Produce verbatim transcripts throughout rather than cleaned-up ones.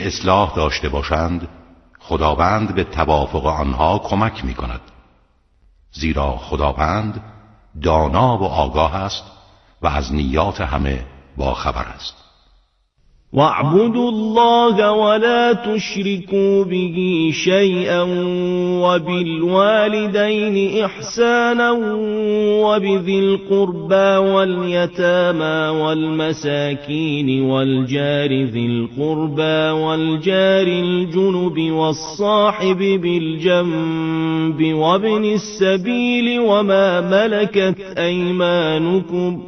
اصلاح داشته باشند خداوند به توافق آنها کمک می کند، زیرا خداوند دانا و آگاه است و از نیات همه باخبر است. واعبدوا الله ولا تشركوا به شيئا وبالوالدين إحسانا وبذي القربى واليتامى والمساكين والجار ذي القربى والجار الجنب والصاحب بالجنب وابن السبيل وما ملكت أيمانكم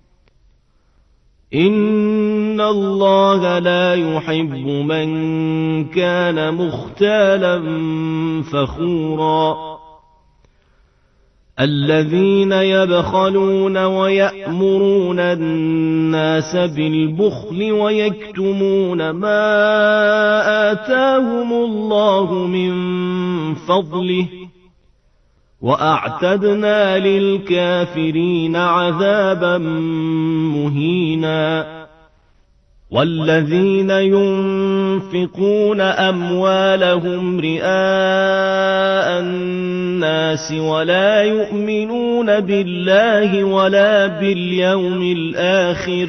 إن الله لا يحب من كان مختالا فخورا الذين يبخلون ويأمرون الناس بالبخل ويكتمون ما آتاهم الله من فضله وأعتدنا للكافرين عذابا مهينا والذين ينفقون أموالهم رئاء الناس ولا يؤمنون بالله ولا باليوم الآخر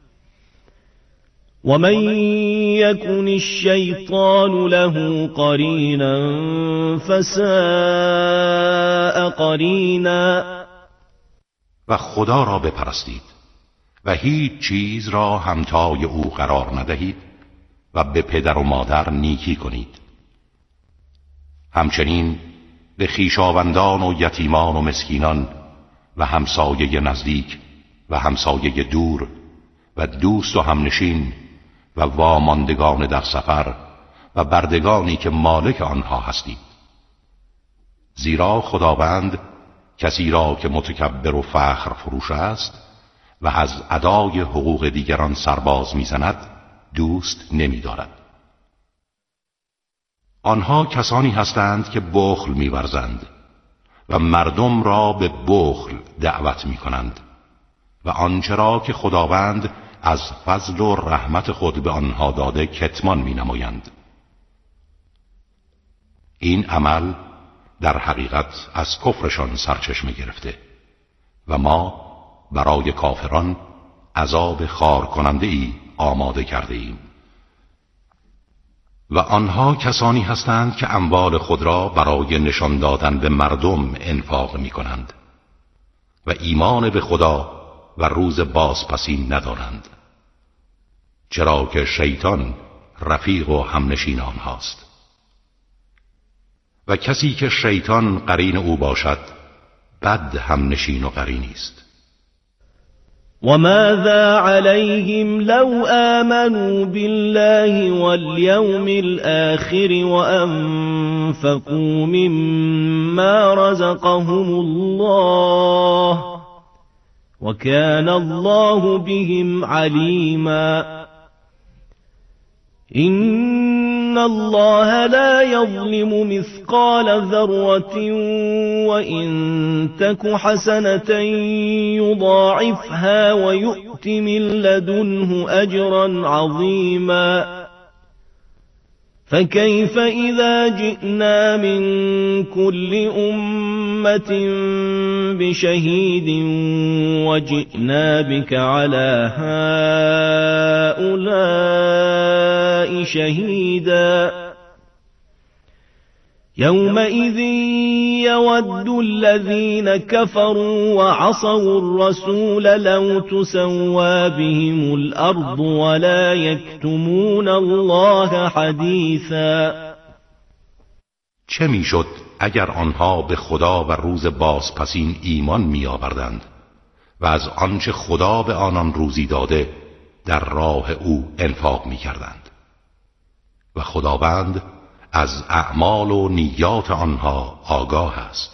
ومن يكن الشيطان له قرينا فساء قرینا. و خدا را بپرستید و هیچ چیز را همتای او قرار ندهید و به پدر و مادر نیکی کنید. همچنین به خویشاوندان و یتیمان و مسکینان و همسایه نزدیک و همسایه دور و دوست و همنشین و واماندگان در سفر و بردگانی که مالک آنها هستید، زیرا خداوند کسی را که متکبر و فخر فروش است و از ادای حقوق دیگران سرباز میزند دوست نمی‌دارد. آنها کسانی هستند که بخل می‌ورزند و مردم را به بخل دعوت می‌کنند و آنچه را که خداوند از فضل و رحمت خود به آنها داده کتمان می‌نمایند. این عمل در حقیقت از کفرشان سرچشمه گرفته و ما برای کافران عذاب خار کننده ای آماده کرده ایم. و آنها کسانی هستند که اموال خود را برای نشان دادن به مردم انفاق می کنند و ایمان به خدا و روز بازپسی ندارند، چرا که شیطان رفیق و همنشین آنهاست. و کسی که شیطان قرین او باشد بد همنشین و قرینی است. وماذا عليهم لو آمنوا بالله واليوم الآخر وأنفقوا مما رزقهم الله وكان الله بهم عليما إن الله لا يظلم مثقال ذرة وإن تك حسنة يضاعفها ويؤت من لدنه أجرا عظيما فكيف إذا جئنا من كل أمة بشهيد وجئنا بك على هؤلاء شهيدا يومئذ يود الذين كفروا وعصوا الرسول لو تسوى بهم الأرض ولا يكتمون الله حديثا. چه میشد اگر آنها به خدا و روز بازپسین ایمان می آوردند و از آنچه خدا به آنان روزی داده در راه او انفاق می کردند و خداوند از اعمال و نیات آنها آگاه است.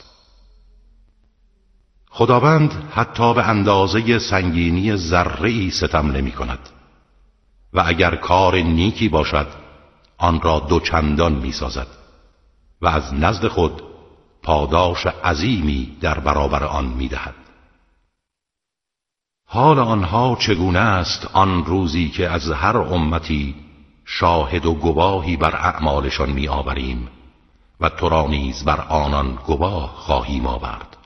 خداوند حتی به اندازه سنگینی ذره‌ای ستم نمی کند و اگر کار نیکی باشد آن را دوچندان می سازد و از نزد خود پاداش عظیمی در برابر آن می دهد. حال آنها چگونه است آن روزی که از هر امتی شاهد و گواهی بر اعمالشان می آوریم و تو را نیز بر آنان گواه خواهیم آورد.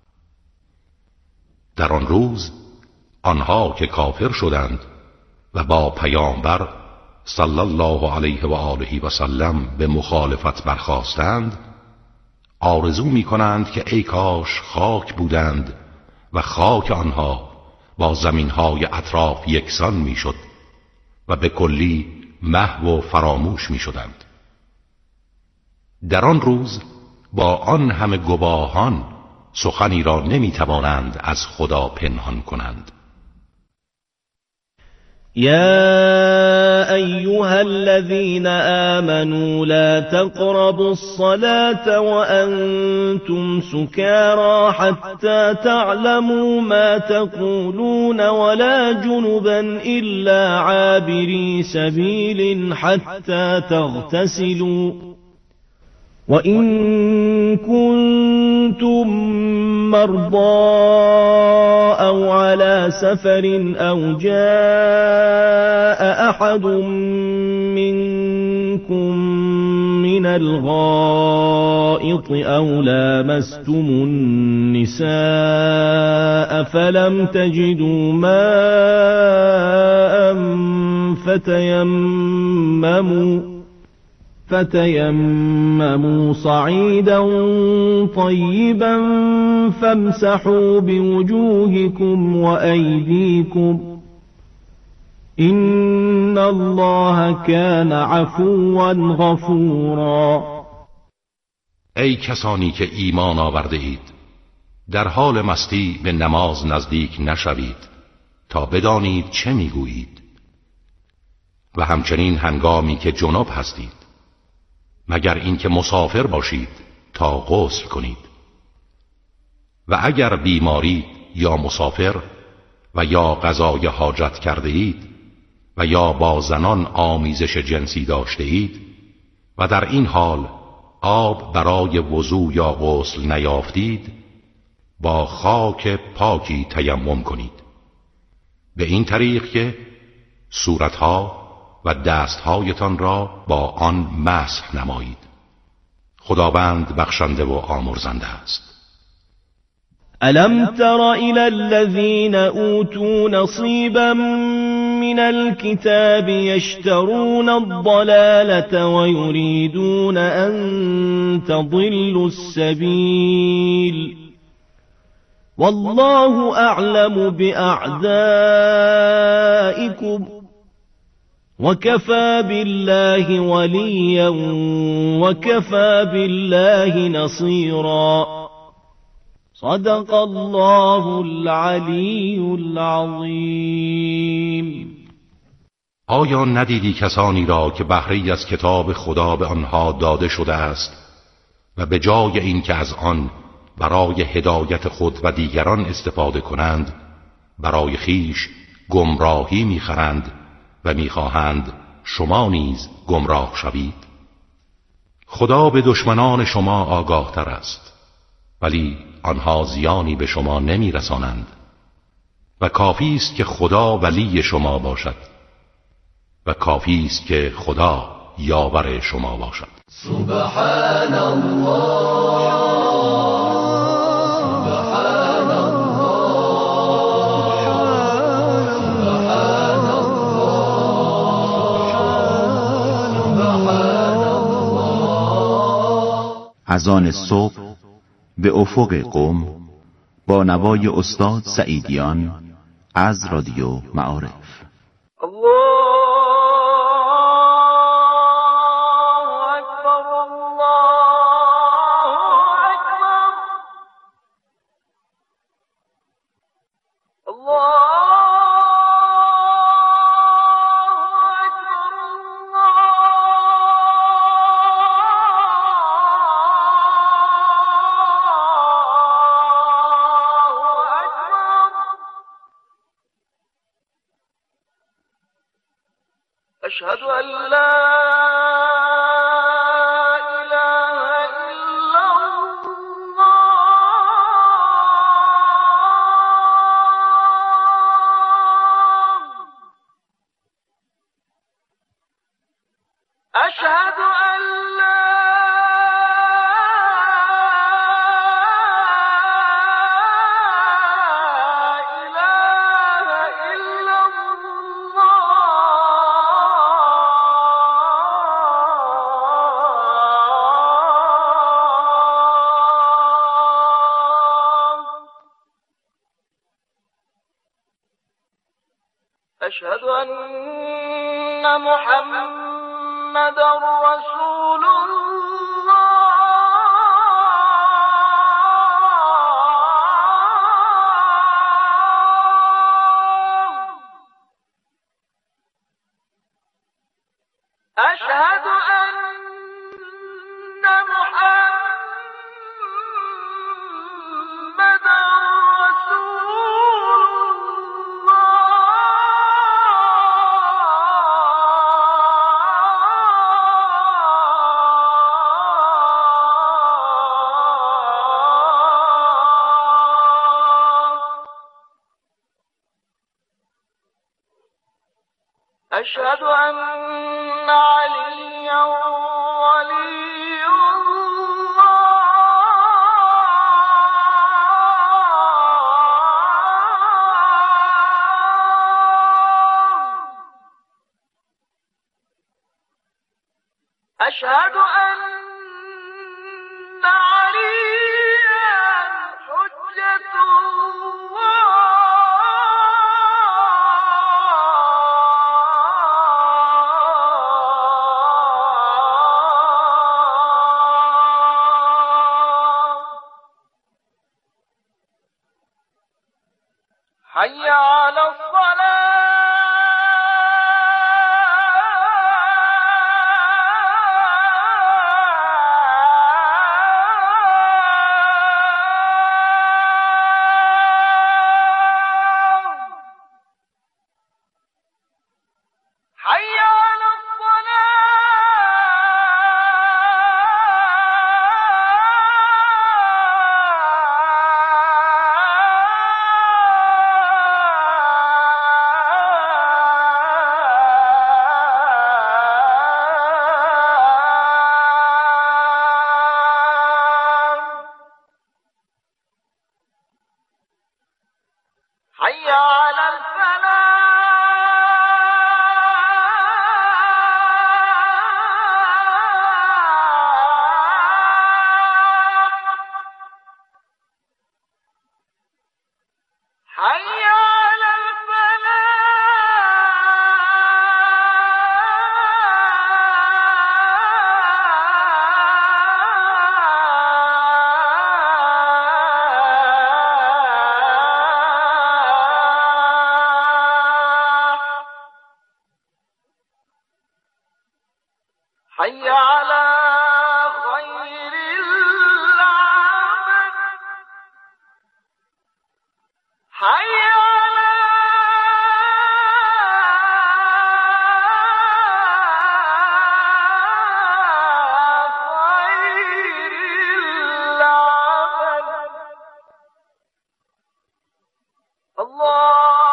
در آن روز آنها که کافر شدند و با پیامبر صلی الله علیه و آله و سلم به مخالفت برخاستند، آرزو می کنند که ای کاش خاک بودند و خاک آنها با زمینهای اطراف یکسان می شد و به کلی محو و فراموش می شدند. در آن روز با آن همه گواهان سخنی را نمی توانند از خدا پنهان کنند. يا أيها الذين آمنوا لا تقربوا الصلاة وأنتم سكارى حتى تعلموا ما تقولون ولا جنبا إلا عابري سبيل حتى تغتسلوا وإن كنتم مرضى أو على سفر أو جاء أحد منكم من الغائط أو لامستم النساء فلم تجدوا ماء فتيمموا فتيمموا صعيدا طيبا فامسحوا بوجوهكم وأيديكم إن الله كان عفوا غفورا. ای کسانی که ایمان آورده اید، در حال مستی به نماز نزدیک نشوید تا بدانید چه میگویید، و همچنین هنگامی که جنب هستید، مگر اینکه مسافر باشید تا غسل کنید. و اگر بیماری یا مسافر و یا قضای حاجت کرده اید و یا با زنان آمیزش جنسی داشته اید و در این حال آب برای وضو یا غسل نیافتید، با خاک پاکی تیمم کنید، به این طریق که صورتها و دستهایتان را با آن مسح نمایید. خداوند بخشنده و آمرزنده است. ألم تر إلى الذين أوتوا نصيبا من الكتاب يشترون الضلالة ويريدون أن تضلوا السبيل والله أعلم بأعدائكم وكفى بالله وليا وكفى بالله نصيرا. صدق الله العلی العظیم. آیا ندیدی کسانی را که بهره‌ای از کتاب خدا به آنها داده شده است و به جای این که از آن برای هدایت خود و دیگران استفاده کنند، برای خیش گمراهی می‌خرند و می‌خواهند شما نیز گمراه شوید؟ خدا به دشمنان شما آگاه تر است، ولی آنها زیانی به شما نمی رسانند و کافی است که خدا ولی شما باشد و کافی است که خدا یاور شما باشد. سبحان الله سبحان الله سبحان الله. از آن صبح به افق قم با نوای استاد سعیدیان از رادیو معارف. أشهد أن لا أشهد أن محمدًا رسول الله. أشهد أن محمدًا أشهد أن عليا ولي الله. أشهد أن عليا حجة الله. حي على الصلاة. حي على حي على الفلاح. حي على حي على خير العمل. حي على خير العمل. الله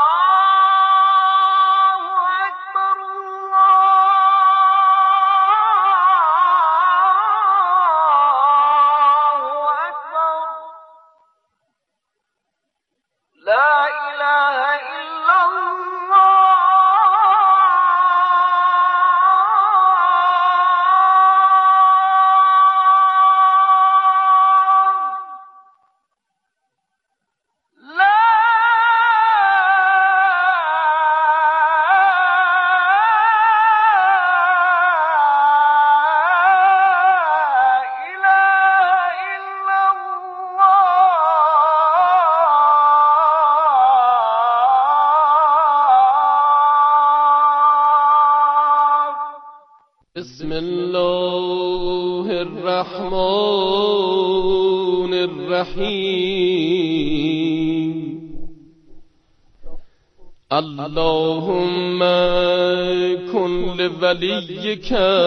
لا إله إلا الله. لا بسم الله الرحمن الرحيم. اللهم كن لوليك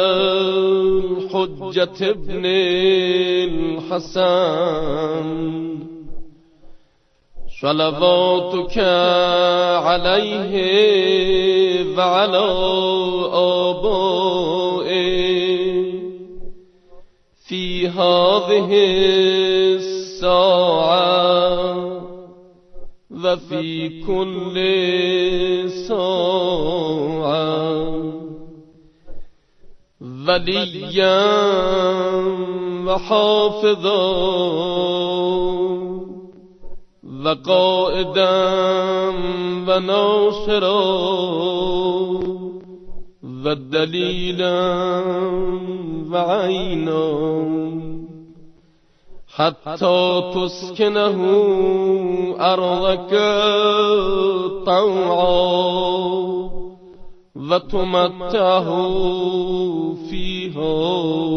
الحجة ابن الحسن صلواتك عليه وعلى آبائه في هذه الساعة وفي كل ساعة وليا وحافظا وقائدا وناصرا ودليلا وعينا حتى تسكنه أرضك طوعا وتمتعه فيها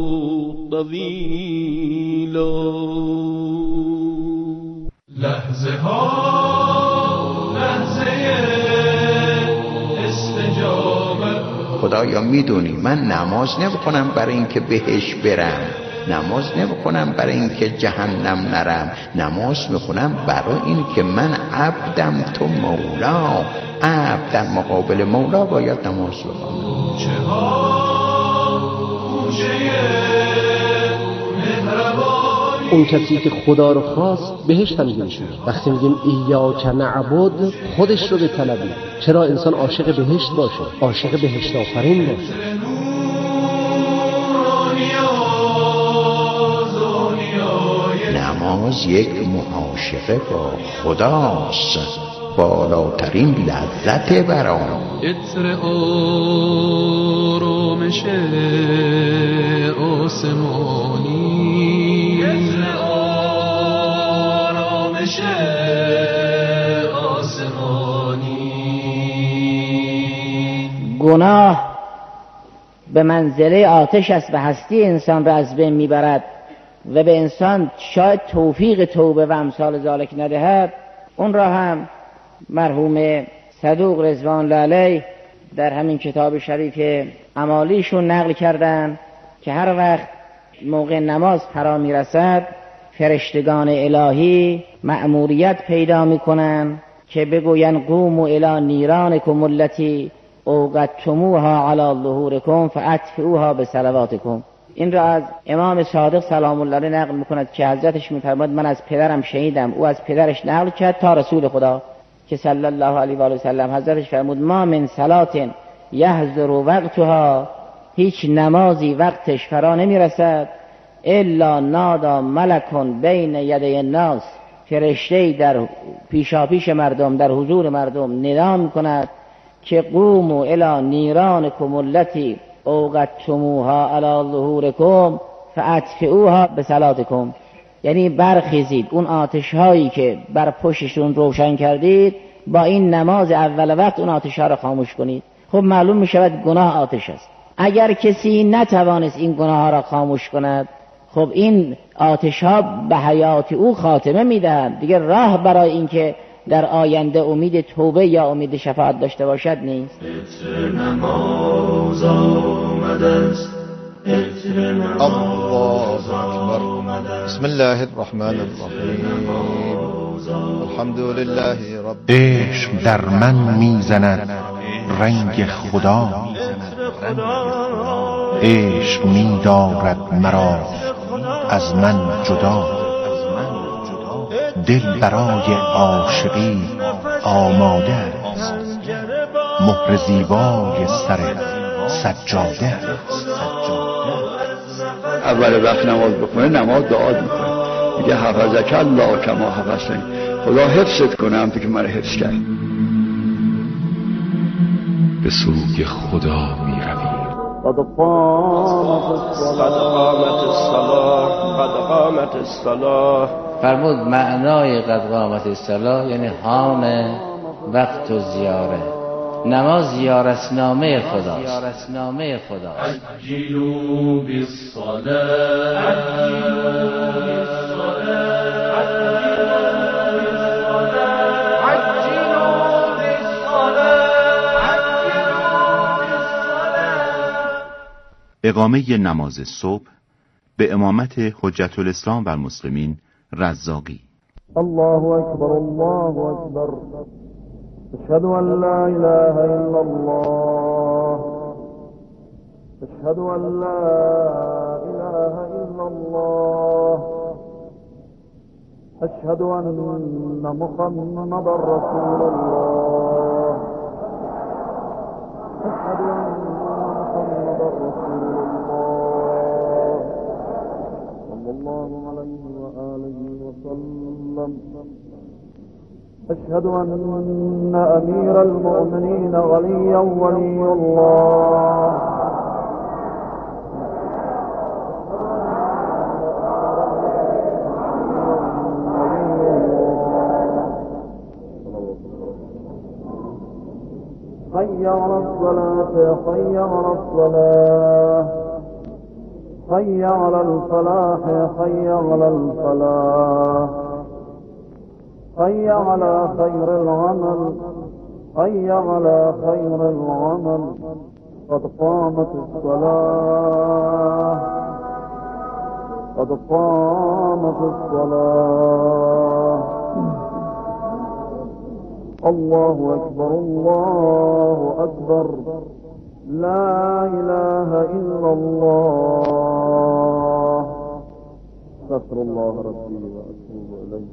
طويلا. لحظه ها لحظه استجابه. خدایا میدونی من نماز نمیخونم برای اینکه بهش برم، نماز نمیخونم برای اینکه جهنم نرم، نماز میخونم برای اینکه من عبدم، تو مولا، عبد در مقابل مولا باید نماز بخونم. اون کسی که خدا رو خواست بهشت هم میشه. وقتی میگیم ایاک نعبد خودش رو بطلبید. چرا انسان عاشق بهشت باشه، عاشق بهشت آفرین باشه. نماز یک معاشقه با خداست، بالاترین لذت برام. عطر آرامش آسمانی، عطر آرامش آسمانی. گناه به منزله آتش است و هستی انسان را از بین میبرد و به انسان شاید توفیق توبه و امثال ذالک ندهد. اون را هم مرحوم صدوق رضوان الله علیه در همین کتاب شریف اعمالیشون نقل کردن که هر وقت موقع نماز فرا میرسد فرشتگان الهی مأموریت پیدا میکنن که بگوین قوموا الی نیرانکم التی اوقدتموها علی ظهورکم فاطفئوها بصلواتکم. این را از امام صادق سلام الله علیه نقل میکند که حضرتش میفرماید من از پدرم شنیدم، او از پدرش نقل کرد تا رسول خدا که صلی الله علیه و آله و سلم حضرتش فرمود ما من صلات یحضر وقتها، هیچ نمازی وقتش فرا نمیرسد الا نادا ملکون بین یدی الناس، فرشته‌ای در پیشاپیش مردم در حضور مردم ندا میکند که قوموا الی نیرانکم التی اوقدتموها علی ظهورکم فاطفئوها بصلاتکم، یعنی برخیزید اون آتش هایی که بر پشتشون روشن کردید با این نماز اول وقت اون آتش ها را خاموش کنید. خب معلوم می شود گناه آتش است. اگر کسی نتوانست این گناه ها را خاموش کند، خب این آتش ها به حیات او خاتمه می دهند، دیگه راه برای این که در آینده امید توبه یا امید شفاعت داشته باشد نیست. نماز آمده است، الله اکبر. بسم الله الرحمن الرحیم. الحمد لله رب. عشق در من میزند رنگ خدا، عشق می‌دارد مرا از من جدا، دل برای عاشقی آماده است، مهر زیبای سر سجاده است. اول وقت نماز بخونه نماز دعا میکنه، میگه حفظک الله کما حفظنی، خدا حفظت کنه همونطور که من حفظ کرد. به سوی خدا میرویم. قد قامت الصلاة قد قامت الصلاة. فرمود معنای قد قامت الصلاة یعنی حان وقت و زیاره. نماز زیارتنامه خداست. زیارتنامه خداست. عجلوا بالصلاة اقامه نماز صبح به امامت حجت الاسلام و المسلمین رزاقی. الله اکبر الله اکبر اشهد ان لا اله الا الله أشهد أن لا إله إلا الله. أشهد أن محمدا رسول الله. أشهد أن محمدا رسول الله صلى الله عليه وآله وسلم. أشهد أن أمير المؤمنين عليا ولي الله. حي على الصلاة حي على الصلاة حي على الفلاح حي على الفلاح حي على خير العمل حي على خير العمل. قد قامت الصلاة قد قامت الصلاة. الله أكبر الله أكبر. لا إله إلا الله. استغفر الله ربي وأتوب إليه.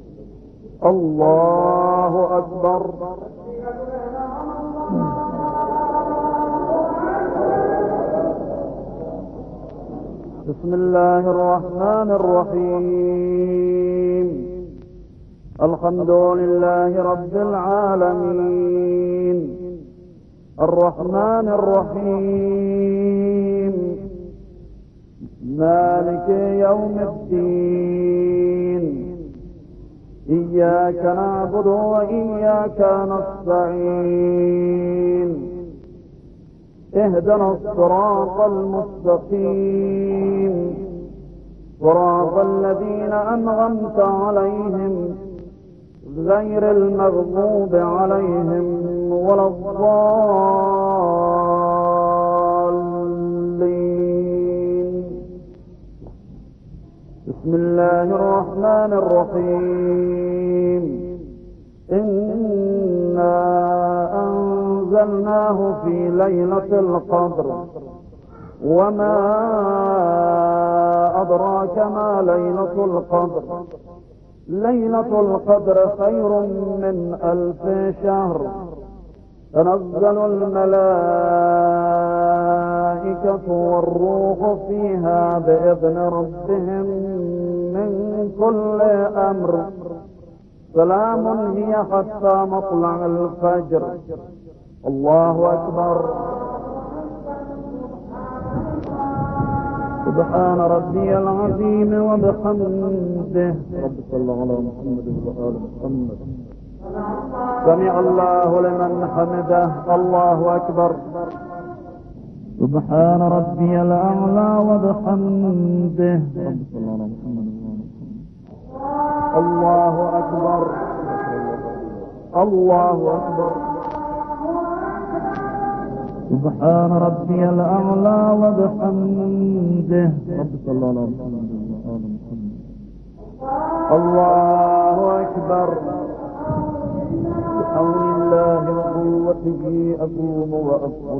الله أكبر. بسم الله الرحمن الرحيم. الحمد لله رب العالمين الرحمن الرحيم مالك يوم الدين. إياك نعبد وإياك نستعين. اهدنا الصراط المستقيم صراط الذين أنعمت عليهم غير المغضوب عليهم ولا الضالين. بسم الله الرحمن الرحيم. إنا أنزلناه في ليلة القدر وما أدراك ما ليلة القدر. ليلة القدر خير من ألف شهر. تنزل الملائكة والروح فيها بإذن ربهم من كل أمر. سلام هي حتى مطلع الفجر. الله أكبر. سبحان ربي العظيم وبحمده. رب صل على محمد وآل محمد. سمع الله لمن حمده. الله أكبر. سبحان ربي الأعلى وبحمده. رب صل على محمد وآل محمد. الله أكبر. الله أكبر. سبحان ربي الأعلى وبحمده. رب صل على محمد وآل محمد. الله أكبر. بحول الله وقوته أقوم وأصعد.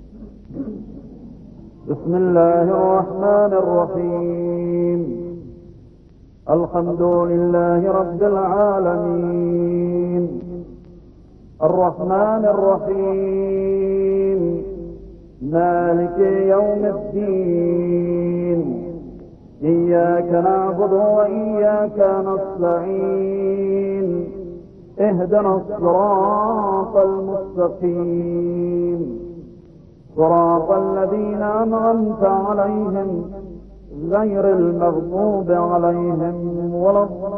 بسم الله الرحمن الرحيم. الحمد لله رب العالمين الرحمن الرحيم مالك يوم الدين. إياك نعبد وإياك نستعين. اهدنا الصراط المستقيم صراط الذين أنعمت عليهم غير المغضوب عليهم ولا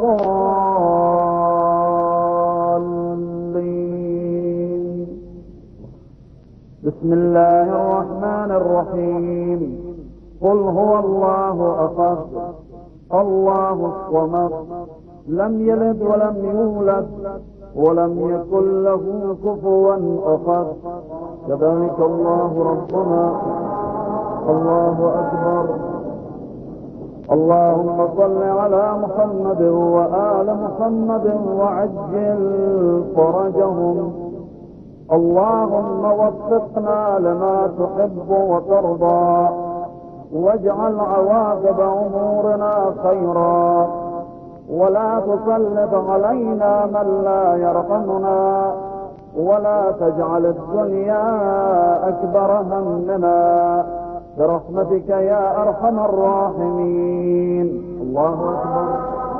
الضالين. بسم الله الرحمن الرحيم. قل هو الله أحد الله الصمد لم يلد ولم يولد ولم يكن له كفوا أحد. كذلك الله ربنا. الله أكبر. اللهم صل على محمد وآل محمد وعجل فرجهم اللهم وفقنا لما تحب وترضى، واجعل عواقب أمورنا خيرا، ولا تسلط علينا من لا يرحمنا، ولا تجعل الدنيا أكبر همنا، برحمتك يا أرحم الراحمين. الله أكبر.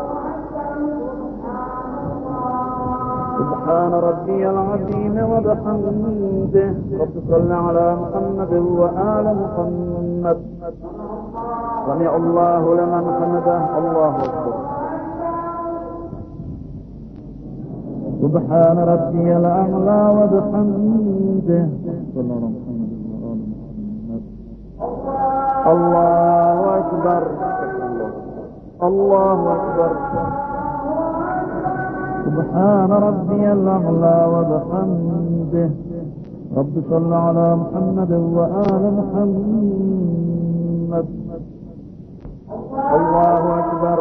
سبحان ربي العظيم وبحمده. رب صل على محمد وآل محمد. سمع الله لمن حمده. الله أكبر. سبحان ربي الأعلى وبحمده. صلى الله على محمد وآل محمد. الله أكبر. الله أكبر. سبحان ربي الأعلى وبحمده. رب صل على محمد وآل محمد. الله أكبر.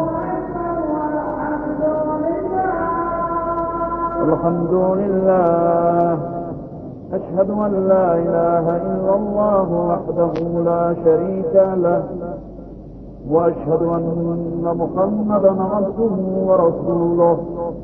الحمد لله. أشهد أن لا إله إلا الله وحده لا شريك له، وأشهد أن محمدا عبده ورسوله.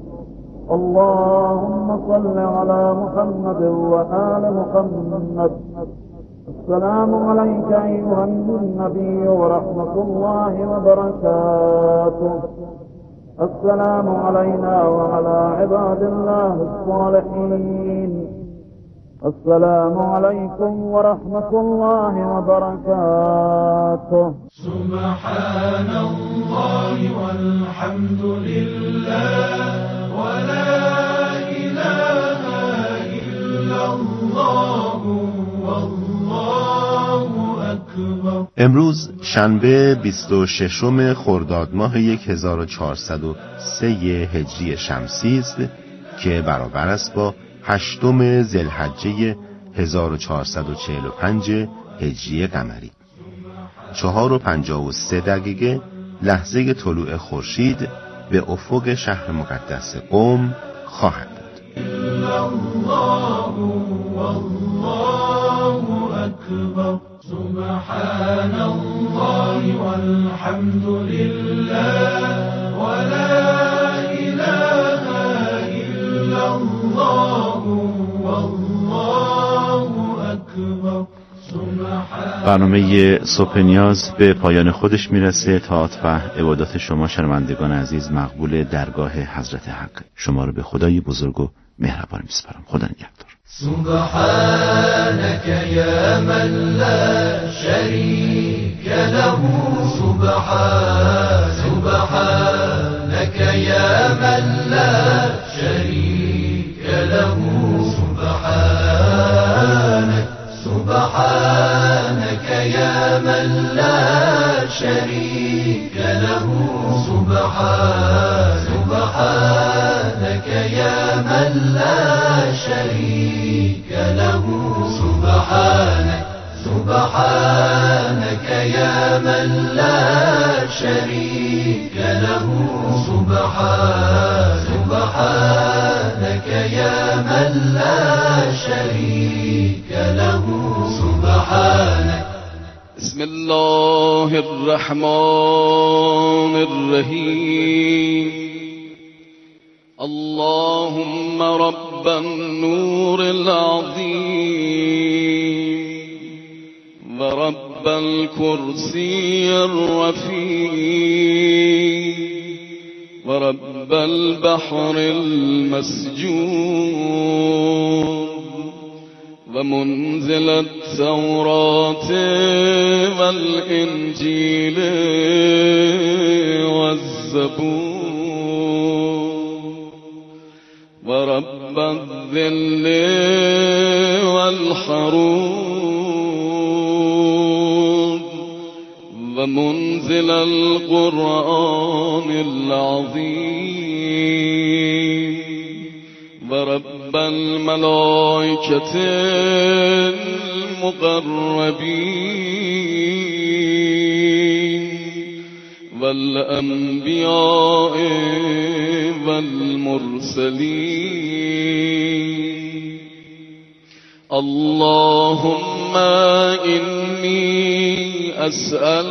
اللهم صل على محمد وآل محمد. السلام عليك أيها النبي ورحمة الله وبركاته. السلام علينا وعلى عباد الله الصالحين. السلام عليكم ورحمة الله وبركاته. سبحان الله والحمد لله ولا إله إلا الله والله أكبر. امروز شنبه بیست و ششم خرداد ماه هزار و چهارصد و سه هجری شمسی است که برابر است با هشتم ذوالحجه هزار و چهارصد و چهل و پنج هجری قمری. چهار و پنجاه و سه دقیقه لحظه طلوع خورشید به افق شهر مقدس قم خواهد بود. الله والله أكبر. سبحان الله والحمد لله ولا إله إلا الله والله أكبر. برنامه صبح نیاز به پایان خودش میرسه. طاعت و عبادات شما شنوندگان عزیز مقبول درگاه حضرت حق. شما رو به خدای بزرگ و مهربان میسپارم. خدا نگهدار. سبحانك يا من لا شريك له. سبحان سبحانك يا من لا شريك له. سبحانك سبحانك يا من لا شريك له. سبحان سبحانك يا من لا شريك له. سبحانك سبحانك يا من لا شريك له. سبحان سبحانك يا من لا شريك له. سبحانك. بسم الله الرحمن الرحيم. اللهم رب النور العظيم ورب الكرسي الرفيع ورب البحر المسجور ومنزل التوراة والإنجيل والزبور ورب الذل والحرور ومنزل القرآن العظيم ورب الملائكة المقربين والأنبياء والمرسلين اللهم إني أسأل